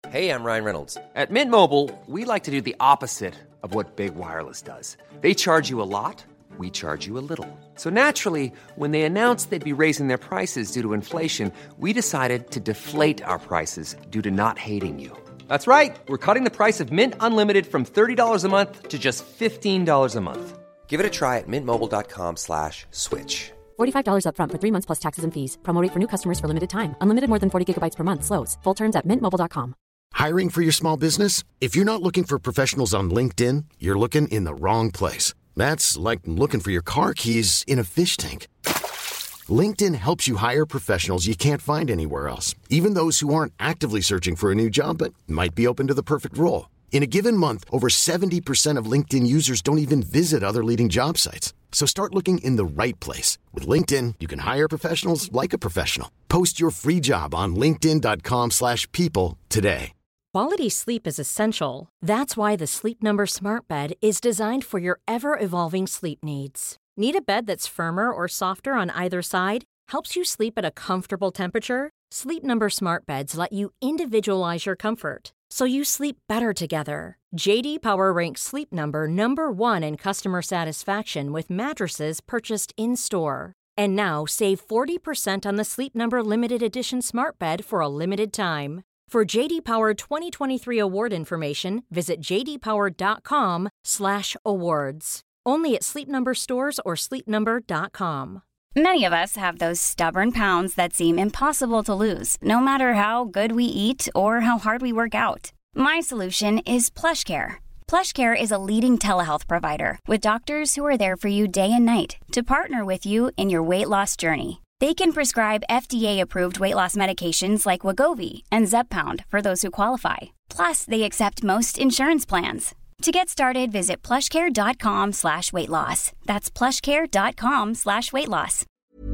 Hey, I'm Ryan Reynolds. At Mint Mobile, we like to do the opposite of what Big Wireless does. They charge you a lot, we charge you a little. So naturally, when they announced they'd be raising their prices due to inflation, we decided to deflate our prices due to not hating you. That's right. We're cutting the price of Mint Unlimited from $30 a month to just $15 a month. Give it a try at mintmobile.com/switch. $45 up front for 3 months plus taxes and fees. Promo rate for new customers for limited time. Unlimited more than 40 gigabytes per month. Slows full terms at mintmobile.com. Hiring for your small business? If you're not looking for professionals on LinkedIn, you're looking in the wrong place. That's like looking for your car keys in a fish tank. LinkedIn helps you hire professionals you can't find anywhere else, even those who aren't actively searching for a new job but might be open to the perfect role. In a given month, over 70% of LinkedIn users don't even visit other leading job sites. So start looking in the right place. With LinkedIn, you can hire professionals like a professional. Post your free job on linkedin.com/people today. Quality sleep is essential. That's why the Sleep Number Smart Bed is designed for your ever-evolving sleep needs. Need a bed that's firmer or softer on either side? Helps you sleep at a comfortable temperature? Sleep Number Smart Beds let you individualize your comfort, so you sleep better together. J.D. Power ranks Sleep Number number 1 in customer satisfaction with mattresses purchased in-store. And now save 40% on the Sleep Number Limited Edition Smart Bed for a limited time. For J.D. Power 2023 award information, visit jdpower.com/awards. Only at Sleep Number stores or sleepnumber.com. Many of us have those stubborn pounds that seem impossible to lose, no matter how good we eat or how hard we work out. My solution is PlushCare. PlushCare is a leading telehealth provider with doctors who are there for you day and night to partner with you in your weight loss journey. They can prescribe FDA-approved weight loss medications like Wegovy and Zepbound for those who qualify. Plus, they accept most insurance plans. To get started, visit plushcare.com/weightloss. That's plushcare.com/weightloss.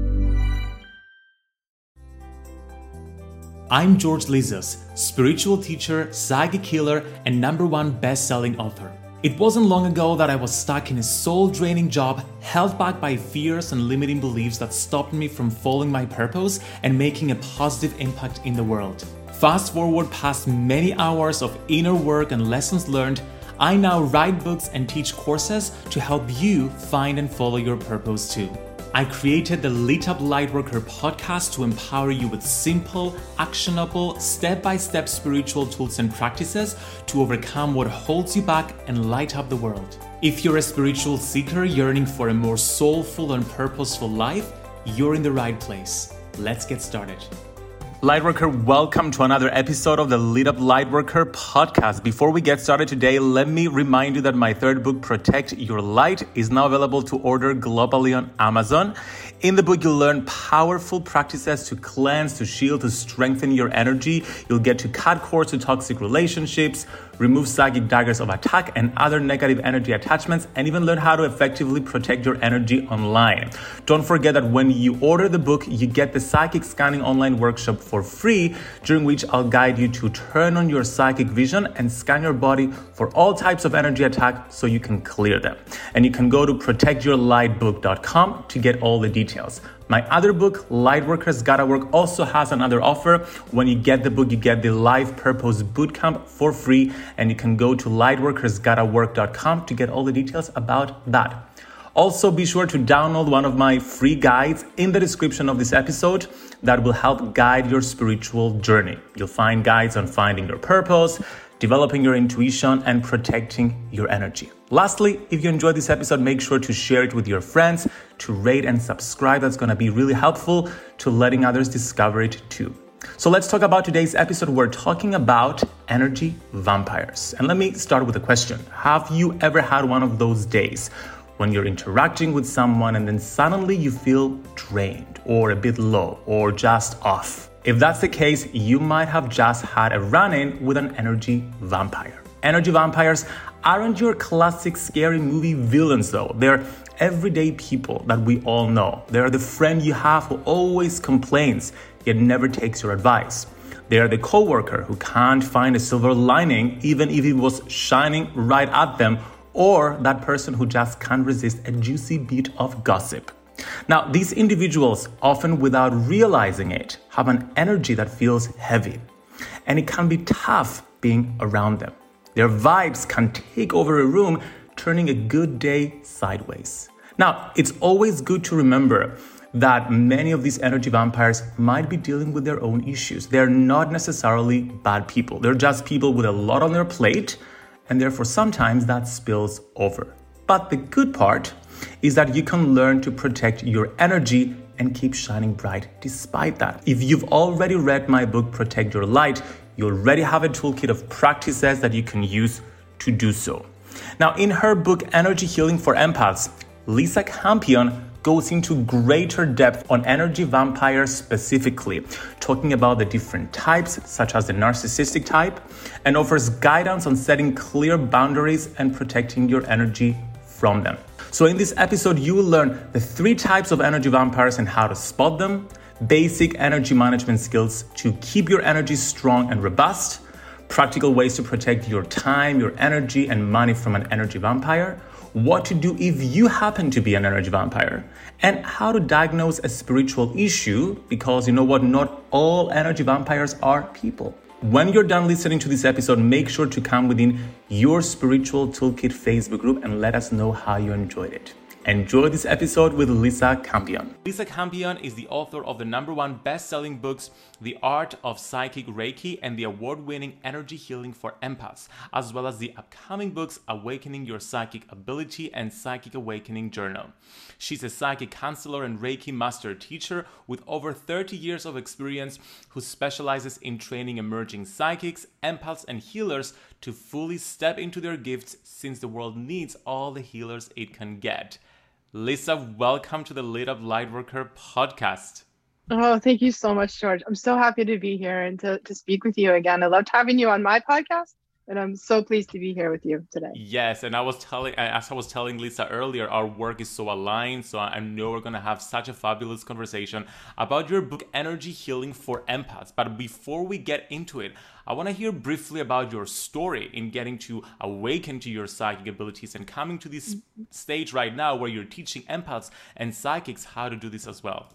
I'm George Lizos, spiritual teacher, psychic healer, and #1 best-selling author. It wasn't long ago that I was stuck in a soul-draining job, held back by fears and limiting beliefs that stopped me from following my purpose and making a positive impact in the world. Fast forward past many hours of inner work and lessons learned, I now write books and teach courses to help you find and follow your purpose too. I created the Lit Up Lightworker podcast to empower you with simple, actionable, step-by-step spiritual tools and practices to overcome what holds you back and light up the world. If you're a spiritual seeker yearning for a more soulful and purposeful life, you're in the right place. Let's get started. Lightworker, welcome to another episode of the Lit Up Lightworker podcast. Before we get started today, let me remind you that my third book, Protect Your Light, is now available to order globally on Amazon. In the book, you'll learn powerful practices to cleanse, to shield, to strengthen your energy. You'll get to cut cords to toxic relationships, remove psychic daggers of attack and other negative energy attachments, and even learn how to effectively protect your energy online. Don't forget that when you order the book, you get the Psychic Scanning Online Workshop for free, during which I'll guide you to turn on your psychic vision and scan your body for all types of energy attack so you can clear them. And you can go to protectyourlightbook.com to get all the details. My other book, Lightworkers Gotta Work, also has another offer. When you get the book, you get the Life Purpose Bootcamp for free, and you can go to lightworkersgottawork.com to get all the details about that. Also, be sure to download one of my free guides in the description of this episode that will help guide your spiritual journey. You'll find guides on finding your purpose, developing your intuition, and protecting your energy. Lastly, if you enjoyed this episode, make sure to share it with your friends, to rate and subscribe. That's going to be really helpful to letting others discover it too. So let's talk about today's episode. We're talking about energy vampires. And let me start with a question. Have you ever had one of those days when you're interacting with someone and then suddenly you feel drained or a bit low or just off? If that's the case, you might have just had a run-in with an energy vampire. Energy vampires aren't your classic scary movie villains though. They're everyday people that we all know. They're the friend you have who always complains, yet never takes your advice. They're the coworker who can't find a silver lining even if it was shining right at them, or that person who just can't resist a juicy bit of gossip. Now, these individuals, often without realizing it, have an energy that feels heavy. and it can be tough being around them. Their vibes can take over a room, turning a good day sideways. Now, it's always good to remember that many of these energy vampires might be dealing with their own issues. They're not necessarily bad people. They're just people with a lot on their plate, and therefore sometimes that spills over. But the good part is that you can learn to protect your energy and keep shining bright despite that. If you've already read my book, Protect Your Light, you already have a toolkit of practices that you can use to do so. Now, in her book, Energy Healing for Empaths, Lisa Campion goes into greater depth on energy vampires specifically, talking about the different types, such as the narcissistic type, and offers guidance on setting clear boundaries and protecting your energy from them. So in this episode, you will learn the 3 types of energy vampires and how to spot them, basic energy management skills to keep your energy strong and robust, practical ways to protect your time, your energy, and money from an energy vampire, what to do if you happen to be an energy vampire, and how to diagnose a spiritual issue, because you know what, not all energy vampires are people. When you're done listening to this episode, make sure to come within your Spiritual Toolkit Facebook group and let us know how you enjoyed it. Enjoy this episode with Lisa Campion. Lisa Campion is the author of the #1 best-selling books, The Art of Psychic Reiki and the award-winning Energy Healing for Empaths, as well as the upcoming books, Awakening Your Psychic Ability and Psychic Awakening Journal. She's a psychic counselor and Reiki master teacher with over 30 years of experience who specializes in training emerging psychics, empaths, and healers to fully step into their gifts, since the world needs all the healers it can get. Lisa, welcome to the Lit Up Lightworker podcast. Oh, thank you so much, George. I'm so happy to be here and to speak with you again. I loved having you on my podcast, and I'm so pleased to be here with you today. Yes, and as I was telling Lisa earlier, our work is so aligned, so I know we're going to have such a fabulous conversation about your book, Energy Healing for Empaths. But before we get into it, I want to hear briefly about your story in getting to awaken to your psychic abilities and coming to this stage right now where you're teaching empaths and psychics how to do this as well.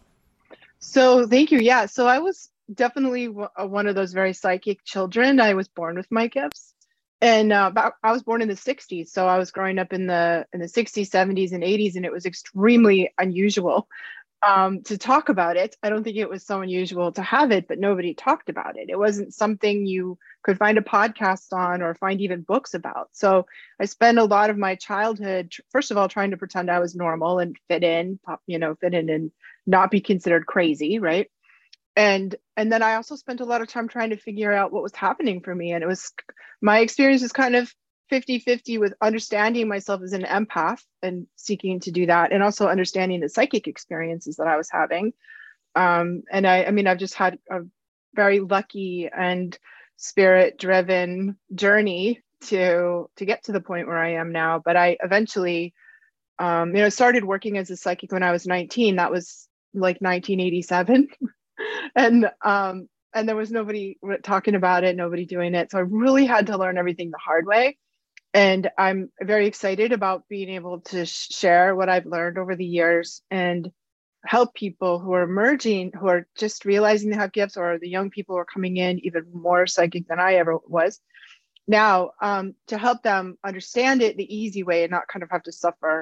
So thank you. Yeah, so I was definitely one of those very psychic children. I was born with my gifts. And I was born in the 60s. So I was growing up in the 60s, 70s, and 80s, and it was extremely unusual to talk about it. I don't think it was so unusual to have it, but nobody talked about it. It wasn't something you could find a podcast on or find even books about. So I spent a lot of my childhood, first of all, trying to pretend I was normal and fit in and not be considered crazy, right? And then I also spent a lot of time trying to figure out what was happening for me. And my experience was kind of 50-50 with understanding myself as an empath and seeking to do that, and also understanding the psychic experiences that I was having. And I've just had a very lucky and spirit-driven journey to get to the point where I am now. But I eventually, started working as a psychic when I was 19. That was like 1987. And there was nobody talking about it, nobody doing it. So I really had to learn everything the hard way. And I'm very excited about being able to share what I've learned over the years and help people who are emerging, who are just realizing they have gifts, or the young people who are coming in even more psychic than I ever was now, to help them understand it the easy way and not kind of have to suffer,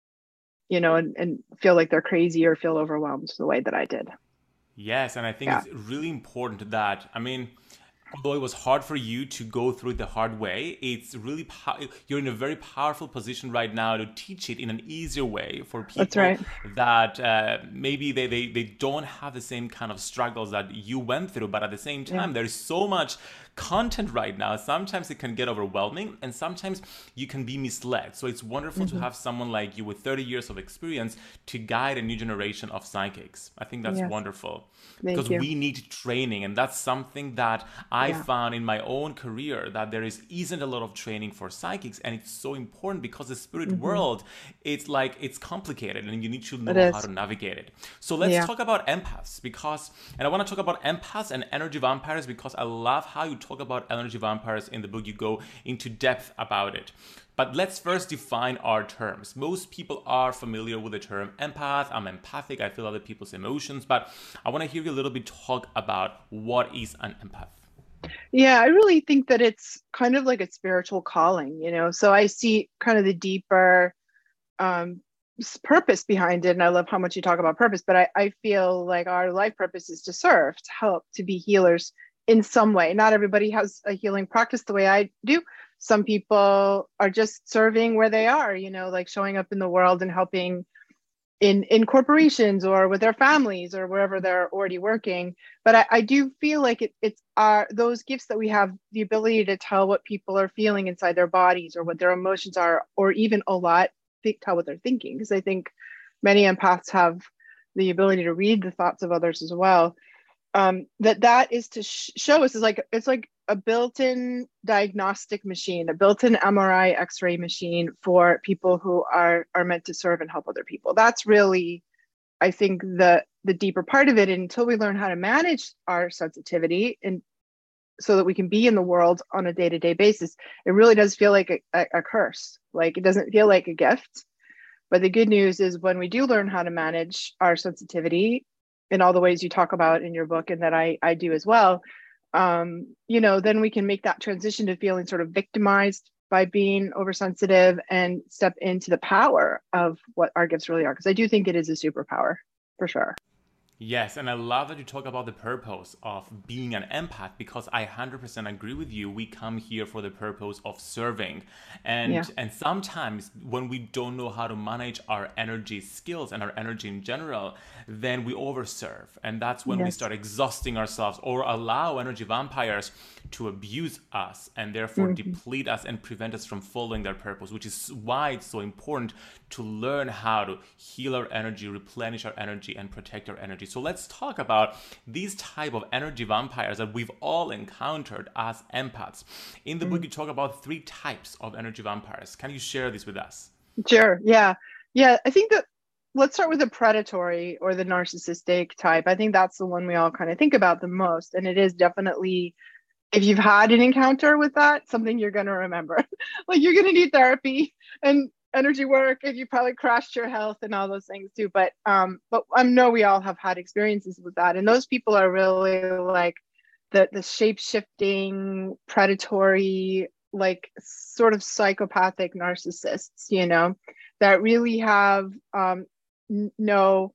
and feel like they're crazy or feel overwhelmed the way that I did. Yes, and I think it's really important that, although it was hard for you to go through it the hard way, it's really you're in a very powerful position right now to teach it in an easier way for people that maybe they don't have the same kind of struggles that you went through, but at the same time, there's so much content right now. Sometimes it can get overwhelming and sometimes you can be misled. So it's wonderful to have someone like you with 30 years of experience to guide a new generation of psychics. I think that's wonderful. Because we need training, and that's something that I found in my own career, that there isn't a lot of training for psychics, and it's so important because the spirit world, it's complicated and you need to know how to navigate it. So let's talk about empaths, and I want to talk about empaths and energy vampires because I love how you talk about energy vampires in the book. You go into depth about it. But let's first define our terms. Most people are familiar with the term empath. I'm empathic. I feel other people's emotions. But I want to hear you a little bit talk about what is an empath. Yeah, I really think that it's kind of like a spiritual calling, you know. So I see kind of the deeper um, purpose behind it. And I love how much you talk about purpose, but I feel like our life purpose is to serve, to help, to be healers in some way. Not everybody has a healing practice the way I do. Some people are just serving where they are, you know, like showing up in the world and helping in corporations or with their families or wherever they're already working. But I do feel like it's our those gifts that we have the ability to tell what people are feeling inside their bodies or what their emotions are, or even a lot tell what they're thinking, because I think many empaths have the ability to read the thoughts of others as well. That is to show us is like it's like a built-in diagnostic machine, a built-in MRI X-ray machine for people who are meant to serve and help other people. That's really, I think, the deeper part of it. And until we learn how to manage our sensitivity and so that we can be in the world on a day-to-day basis, it really does feel like a curse. Like it doesn't feel like a gift. But the good news is when we do learn how to manage our sensitivity in all the ways you talk about in your book and that I do as well, you know, then we can make that transition to feeling sort of victimized by being oversensitive and step into the power of what our gifts really are. Because I do think it is a superpower for sure. Yes, and I love that you talk about the purpose of being an empath, because I 100% agree with you. We come here for the purpose of serving. And sometimes when we don't know how to manage our energy skills and our energy in general, then we overserve. And that's when we start exhausting ourselves or allow energy vampires to abuse us and therefore deplete us and prevent us from following their purpose, which is why it's so important to learn how to heal our energy, replenish our energy, and protect our energy. So let's talk about these type of energy vampires that we've all encountered as empaths. In the book, you talk about 3 types of energy vampires. Can you share this with us? Sure. Yeah. I think that let's start with the predatory or the narcissistic type. I think that's the one we all kind of think about the most. And it is definitely, if you've had an encounter with that, something you're going to remember. Like you're going to need therapy and energy work, and you probably crashed your health and all those things too. But I know we all have had experiences with that. And those people are really like the shape-shifting, predatory, like sort of psychopathic narcissists, you know, that really have no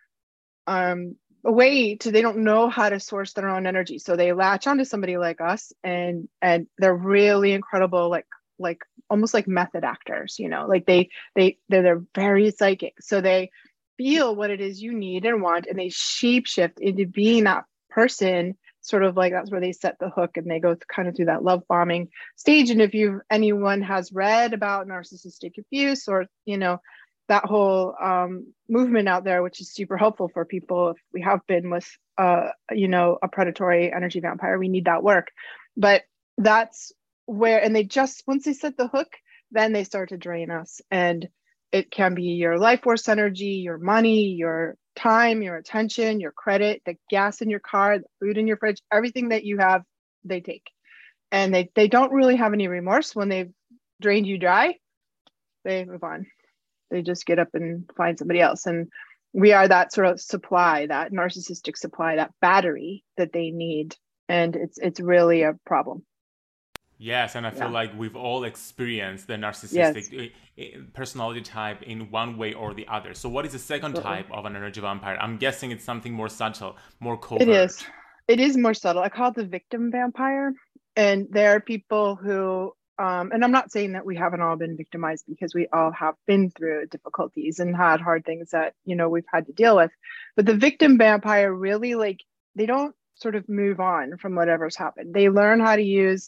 a way to, they don't know how to source their own energy. So they latch onto somebody like us, and they're really incredible, like almost like method actors, you know, like they're very psychic. So they feel what it is you need and want, and they shape shift into being that person. Sort of like that's where they set the hook, and they go kind of through that love bombing stage. And if anyone has read about narcissistic abuse, or you know, that whole movement out there, which is super helpful for people if we have been with you know, a predatory energy vampire, we need that work. But that's where, and they just, once they set the hook, then they start to drain us. And it can be your life force energy, your money, your time, your attention, your credit, the gas in your car, the food in your fridge, everything that you have, they take. And they don't really have any remorse when they've drained you dry. They move on. They just get up and find somebody else. And we are that sort of supply, that narcissistic supply, that battery that they need. And it's really a problem. Yes, and I feel like we've all experienced the narcissistic personality type in one way or the other. So what is the second type of an energy vampire? I'm guessing it's something more subtle, more covert. It is more subtle. I call it the victim vampire. And there are people who, and I'm not saying that we haven't all been victimized, because we all have been through difficulties and had hard things that, you know, we've had to deal with. But the victim vampire really, like, they don't sort of move on from whatever's happened. They learn how to use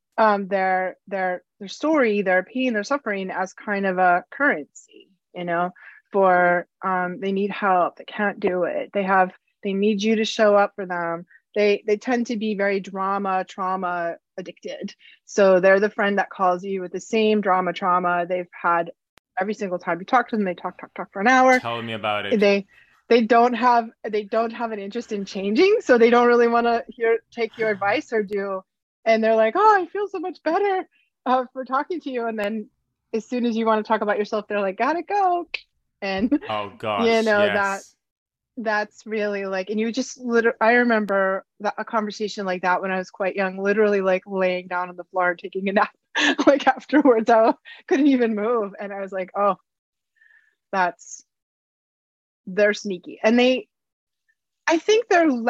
their story, their pain, their suffering as kind of a currency, you know, for they need help, they can't do it, they need you to show up for them. They tend to be very trauma addicted. So they're the friend that calls you with the same trauma they've had every single time you talk to them. They talk for an hour. Tell me about it. They don't have an interest in changing, so they don't really want to take your advice or do. And they're like, oh, I feel so much better for talking to you. And then as soon as you want to talk about yourself, they're like, gotta go. And oh gosh, you know, yes. That's really like, and you just literally, I remember a conversation like that when I was quite young, literally like laying down on the floor and taking a nap. Like afterwards, I couldn't even move. And I was like, oh, they're sneaky. And I think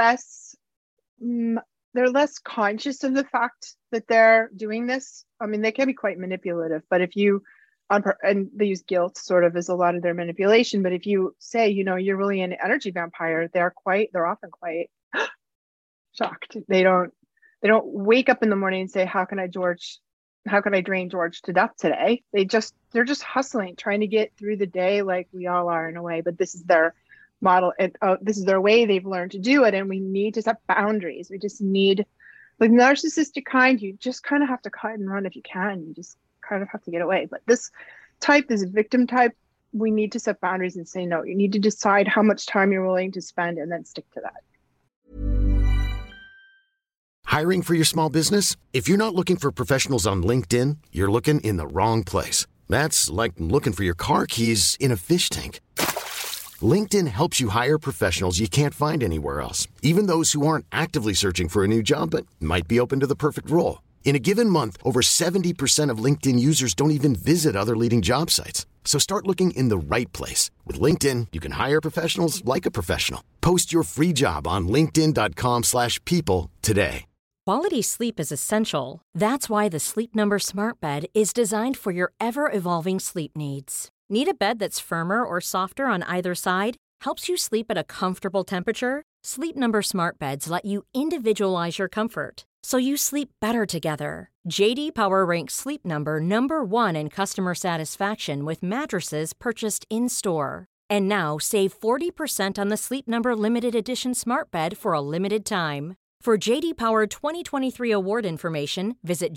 they're less conscious of the fact that they're doing this. I mean, they can be quite manipulative, but if you, and they use guilt sort of as a lot of their manipulation. But if you say, you're really an energy vampire, they're often quite shocked. They don't wake up in the morning and say, how can I drain George to death today? They're just hustling, trying to get through the day like we all are in a way. But this is their model. This is their way. They've learned to do it. And we need to set boundaries. We just need, like narcissistic kind, you just kind of have to cut and run if you can. You just kind of have to get away. But this victim type, we need to set boundaries and say no. You need to decide how much time you're willing to spend and then stick to that. Hiring for your small business? If you're not looking for professionals on LinkedIn, you're looking in the wrong place. That's like looking for your car keys in a fish tank. LinkedIn helps you hire professionals you can't find anywhere else, even those who aren't actively searching for a new job but might be open to the perfect role. In a given month, over 70% of LinkedIn users don't even visit other leading job sites. So start looking in the right place. With LinkedIn, you can hire professionals like a professional. Post your free job on linkedin.com/people today. Quality sleep is essential. That's why the Sleep Number Smart Bed is designed for your ever-evolving sleep needs. Need a bed that's firmer or softer on either side? Helps you sleep at a comfortable temperature? Sleep Number Smart Beds let you individualize your comfort, so you sleep better together. J.D. Power ranks Sleep Number number 1 in customer satisfaction with mattresses purchased in-store. And now save 40% on the Sleep Number Limited Edition Smart Bed for a limited time. For J.D. Power 2023 award information, visit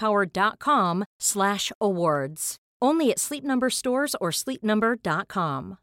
jdpower.com/awards. Only at Sleep Number stores or sleepnumber.com.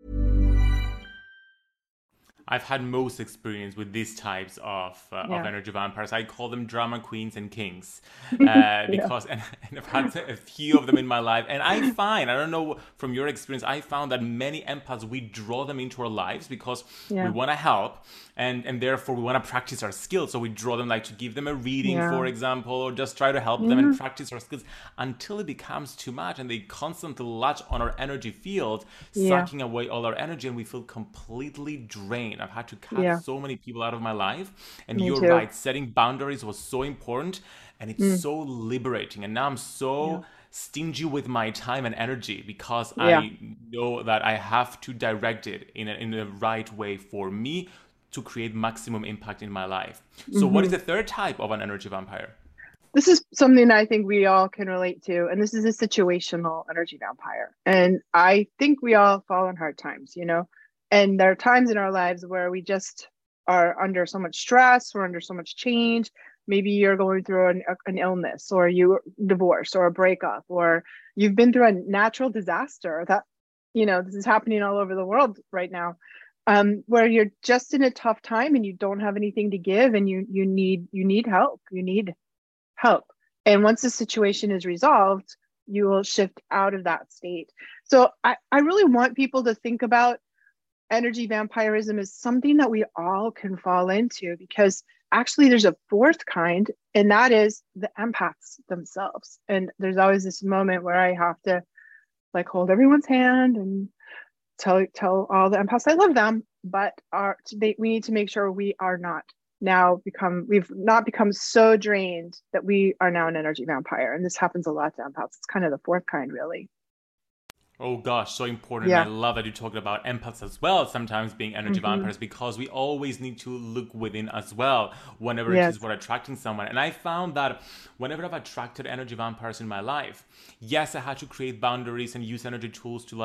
I've had most experience with these types of energy vampires. I call them drama queens and kings because and I've had a few of them in my life. And I don't know from your experience, I found that many empaths, we draw them into our lives because we want to help and therefore we want to practice our skills. So we draw them like to give them a reading, for example, or just try to help them and practice our skills until it becomes too much and they constantly latch on our energy field, sucking away all our energy and we feel completely drained. I've had to cut so many people out of my life. And you're right, setting boundaries was so important and it's so liberating. And now I'm so stingy with my time and energy because I know that I have to direct it in the right way for me to create maximum impact in my life. So what is the third type of an energy vampire? This is something I think we all can relate to. And this is a situational energy vampire. And I think we all fall in hard times, And there are times in our lives where we just are under so much stress, we're under so much change. Maybe you're going through an illness or you're divorced or a breakup, or you've been through a natural disaster that, this is happening all over the world right now, where you're just in a tough time and you don't have anything to give and you need help. You need help. And once the situation is resolved, you will shift out of that state. So I really want people to think about energy vampirism is something that we all can fall into, because actually there's a fourth kind, and that is the empaths themselves. And there's always this moment where I have to hold everyone's hand and tell all the empaths I love them, but we need to make sure we've not become so drained that we are now an energy vampire. And this happens a lot to empaths. It's kind of the fourth kind, really. Oh gosh, so important. I love that you talked about empaths as well, sometimes being energy vampires, because we always need to look within as well whenever it is we're attracting someone. And I found that whenever I've attracted energy vampires in my life, yes, I had to create boundaries and use energy tools to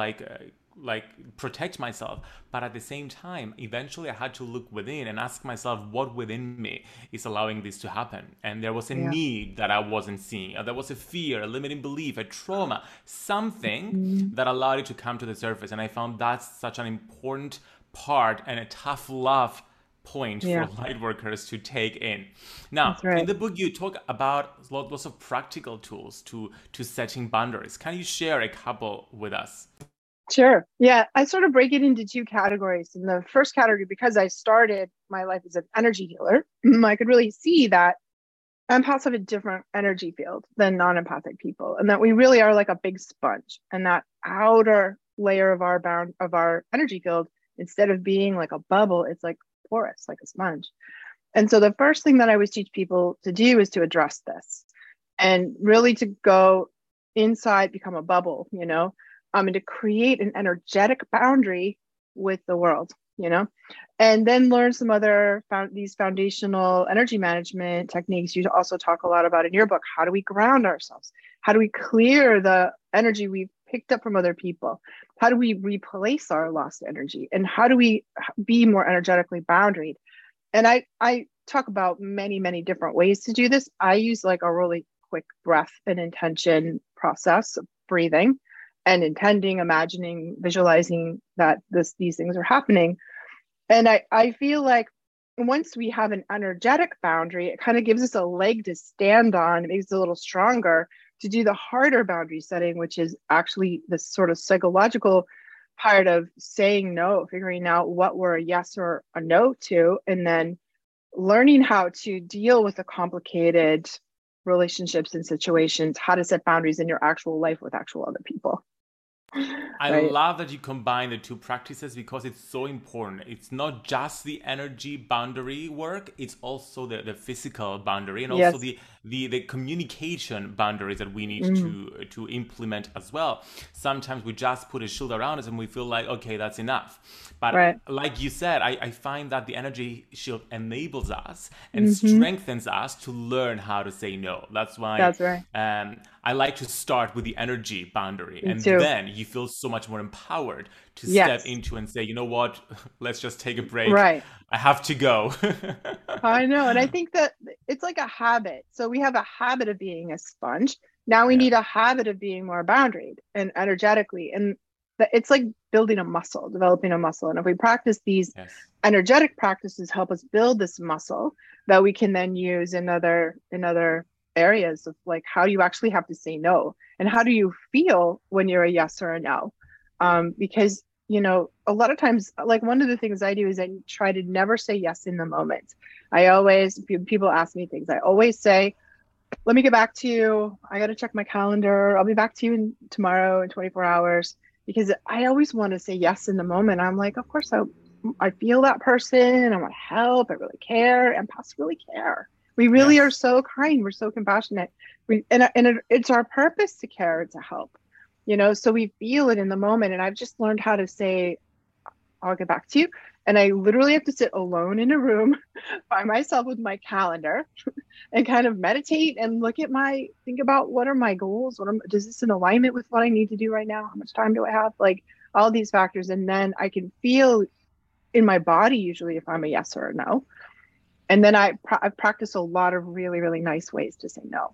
protect myself. But at the same time, eventually I had to look within and ask myself what within me is allowing this to happen. And there was a need that I wasn't seeing. There was a fear, a limiting belief, a trauma, something that allowed it to come to the surface. And I found that's such an important part and a tough love point for light workers to take in. Now, in the book, you talk about lots of practical tools to setting boundaries. Can you share a couple with us? Sure. Yeah, I sort of break it into two categories. In the first category, because I started my life as an energy healer, I could really see that empaths have a different energy field than non-empathic people, and that we really are like a big sponge. And that outer layer of our energy field, instead of being like a bubble, it's like porous, like a sponge. And so the first thing that I always teach people to do is to address this, and really to go inside, become a bubble, and to create an energetic boundary with the world, and then learn some other these foundational energy management techniques you also talk a lot about in your book. How do we ground ourselves? How do we clear the energy we've picked up from other people? How do we replace our lost energy? And how do we be more energetically boundaried? And I talk about many, many different ways to do this. I use like a really quick breath and intention process of breathing and intending, imagining, visualizing that these things are happening. And I feel like once we have an energetic boundary, it kind of gives us a leg to stand on. It makes it a little stronger to do the harder boundary setting, which is actually this sort of psychological part of saying no, figuring out what we're a yes or a no to, and then learning how to deal with the complicated relationships and situations, how to set boundaries in your actual life with actual other people. I love that you combine the two practices because it's so important. It's not just the energy boundary work, it's also the physical boundary, and also the communication boundaries that we need to implement as well. Sometimes we just put a shield around us and we feel like, okay, that's enough. But like you said, I find that the energy shield enables us and strengthens us to learn how to say no. That's why I like to start with the energy boundary, and then you feel so much more empowered to step into and say, you know what, let's just take a break. Right. I have to go. I know. And I think that it's like a habit. So we have a habit of being a sponge. Now we need a habit of being more boundaried and energetically. And it's like building a muscle, developing a muscle. And if we practice these energetic practices, help us build this muscle that we can then use in other areas of like, how do you actually have to say no? And how do you feel when you're a yes or a no? Because, a lot of times, like one of the things I do is I try to never say yes in the moment. People ask me things, I always say, let me get back to you. I got to check my calendar. I'll be back to you tomorrow in 24 hours. Because I always want to say yes in the moment. I'm like, of course, I feel that person. I want to help. I really care. Empaths really care. We really are so kind. We're so compassionate. It's our purpose to care and to help, so we feel it in the moment. And I've just learned how to say, I'll get back to you. And I literally have to sit alone in a room by myself with my calendar and kind of meditate and think about what are my goals? Is this in alignment with what I need to do right now? How much time do I have? Like all these factors. And then I can feel in my body, usually if I'm a yes or a no. And then I've practiced a lot of really, really nice ways to say no.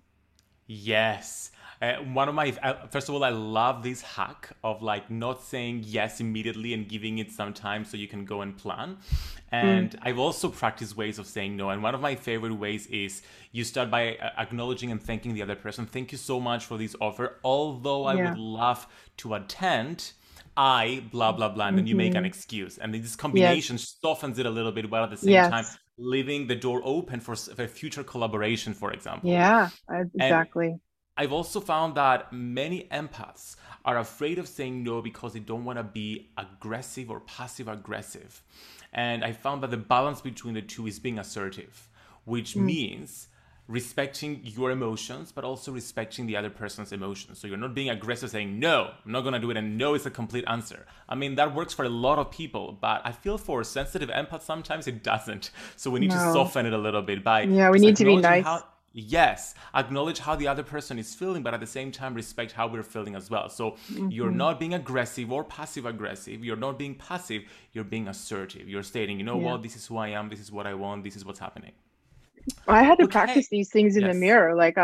Yes. One of my, first of all, I love this hack of like not saying yes immediately and giving it some time so you can go and plan. And I've also practiced ways of saying no. And one of my favorite ways is you start by acknowledging and thanking the other person. Thank you so much for this offer. Although I would love to attend, I blah, blah, blah. And then you make an excuse. And this combination softens it a little bit, while at the same time leaving the door open for future collaboration, for example. Yeah, exactly. And I've also found that many empaths are afraid of saying no because they don't want to be aggressive or passive aggressive. And I found that the balance between the two is being assertive, which means respecting your emotions, but also respecting the other person's emotions. So you're not being aggressive saying, no, I'm not going to do it. And no is a complete answer. I mean, that works for a lot of people, but I feel for sensitive empaths, sometimes it doesn't. So we need to soften it a little bit by we need to be nice. Acknowledge how the other person is feeling, but at the same time, respect how we're feeling as well. So you're not being aggressive or passive aggressive. You're not being passive. You're being assertive. You're stating, what, this is who I am. This is what I want. This is what's happening. I had to practice these things in the mirror. Like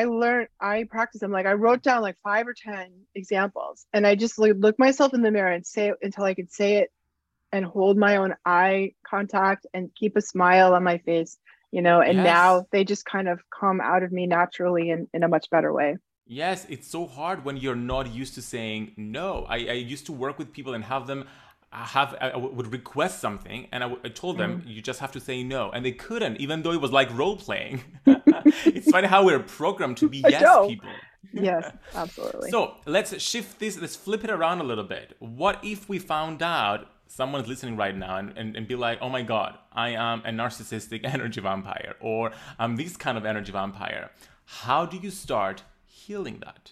I practiced them. Like I wrote down like 5 or 10 examples, and I just look myself in the mirror and say it until I could say it and hold my own eye contact and keep a smile on my face. And now they just kind of come out of me naturally in a much better way. Yes, it's so hard when you're not used to saying no. I used to work with people and have them I would request something, and I told them you just have to say no, and they couldn't, even though it was like role playing. It's funny how we're programmed to be yes people. Yes, absolutely. So let's shift this. Let's flip it around a little bit. What if we found out someone's listening right now and be like, oh my God, I am a narcissistic energy vampire, or I'm this kind of energy vampire. How do you start healing that?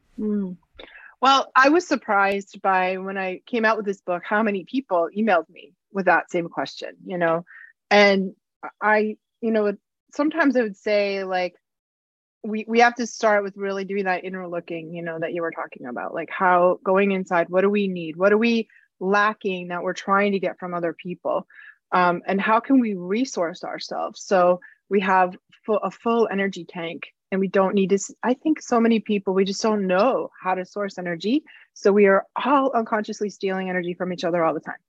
Well, I was surprised by when I came out with this book, how many people emailed me with that same question, and I, sometimes I would say like, we have to start with really doing that inner looking, that you were talking about, like how going inside, what do we need? What are we lacking that we're trying to get from other people? And how can we resource ourselves so we have a full energy tank? And we don't need to, I think so many people, we just don't know how to source energy. So we are all unconsciously stealing energy from each other all the time,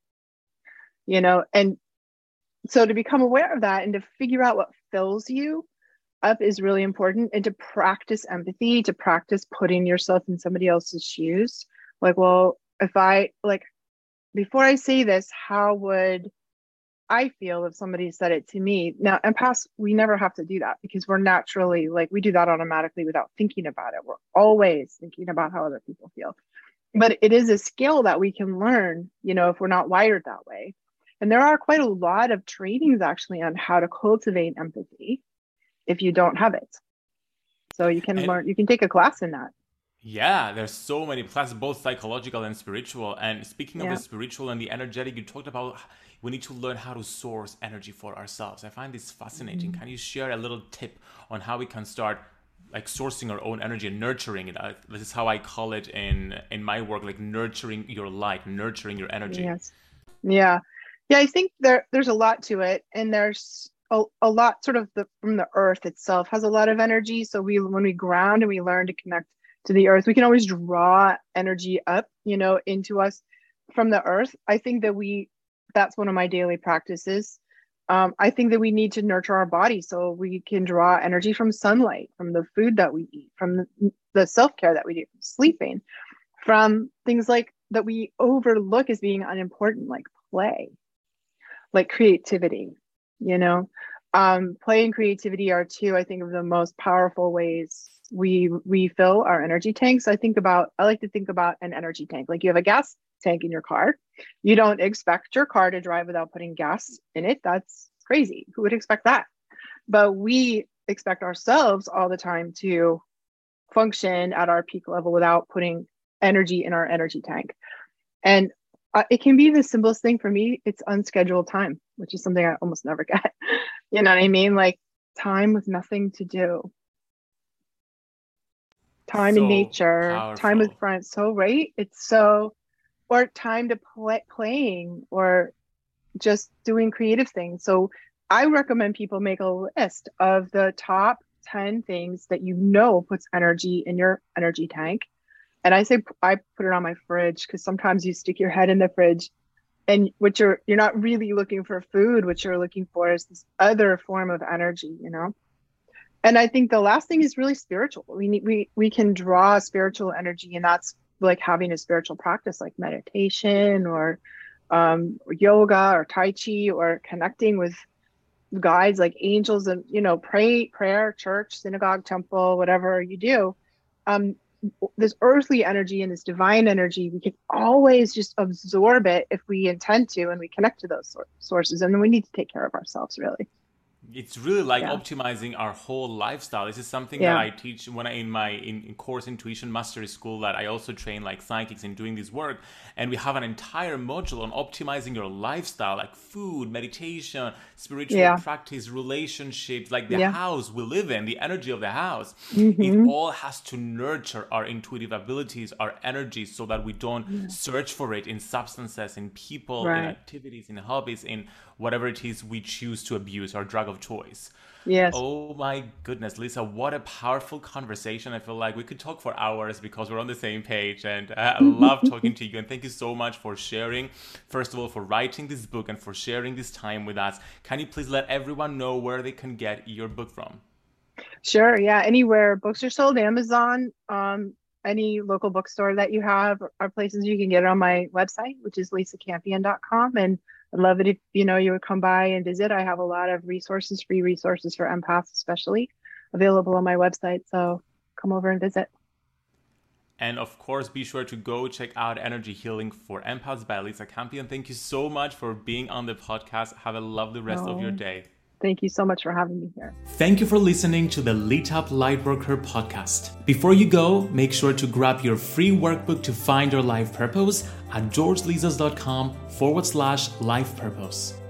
and so to become aware of that and to figure out what fills you up is really important, and to practice empathy, to practice putting yourself in somebody else's shoes. Like, well, if I before I say this, how would I feel if somebody said it to me? Now, empaths, we never have to do that because we're naturally we do that automatically without thinking about it. We're always thinking about how other people feel. But it is a skill that we can learn, if we're not wired that way. And there are quite a lot of trainings actually on how to cultivate empathy if you don't have it. So you can learn, you can take a class in that. Yeah, there's so many classes, both psychological and spiritual. And speaking of the spiritual and the energetic, you talked about we need to learn how to source energy for ourselves. I find this fascinating. Can you share a little tip on how we can start sourcing our own energy and nurturing it? This is how I call it in my work, like nurturing your light, nurturing your energy. Yes. Yeah. I think there's a lot to it, and there's a lot sort of from the earth itself has a lot of energy. So when we ground and we learn to connect to the earth, we can always draw energy up, into us from the earth. I think that's one of my daily practices. I think that we need to nurture our body so we can draw energy from sunlight, from the food that we eat, from the self-care that we do, from sleeping, from things like that we overlook as being unimportant, like play, like creativity, play and creativity are two, I think, of the most powerful ways we refill our energy tanks. I like to think about an energy tank. Like you have a gas tank in your car. You don't expect your car to drive without putting gas in it. That's crazy. Who would expect that? But we expect ourselves all the time to function at our peak level without putting energy in our energy tank. And it can be the simplest thing for me. It's unscheduled time, which is something I almost never get. You know what I mean? Like time with nothing to do. Time in nature, powerful. Time with friends. So, right? It's so, or time to playing or just doing creative things. So I recommend people make a list of the top 10 things that puts energy in your energy tank. And I say I put it on my fridge because sometimes you stick your head in the fridge and you're not really looking for food. What you're looking for is this other form of energy, And I think the last thing is really spiritual. We can draw spiritual energy, and that's like having a spiritual practice like meditation or yoga or Tai Chi, or connecting with guides like angels and, prayer, church, synagogue, temple, whatever you do. This earthly energy and this divine energy, we can always just absorb it if we intend to, and we connect to those sources. And then we need to take care of ourselves, really. It's really like optimizing our whole lifestyle. This is something that I teach when in course Intuition Mastery School, that I also train like psychics in doing this work. And we have an entire module on optimizing your lifestyle, like food, meditation, spiritual practice, relationships, like the house we live in, the energy of the house. It all has to nurture our intuitive abilities, our energy, so that we don't search for it in substances, in people, in activities, in hobbies, in whatever it is we choose to abuse, our drug of choice. Yes. Oh my goodness, Lisa, what a powerful conversation. I feel like we could talk for hours because we're on the same page, and I love talking to you. And thank you so much for sharing, first of all, for writing this book and for sharing this time with us. Can you please let everyone know where they can get your book from? Sure. Yeah. Anywhere books are sold, Amazon, any local bookstore that you have are places you can get it on my website, which is lisacampion.com. And I'd love it if, you would come by and visit. I have a lot of resources, free resources for empaths, especially available on my website. So come over and visit. And of course, be sure to go check out Energy Healing for Empaths by Lisa Campion. Thank you so much for being on the podcast. Have a lovely rest of your day. Thank you so much for having me here. Thank you for listening to the Lit Up Lightworker podcast. Before you go, make sure to grab your free workbook to find your life purpose at georgelizas.com/life purpose.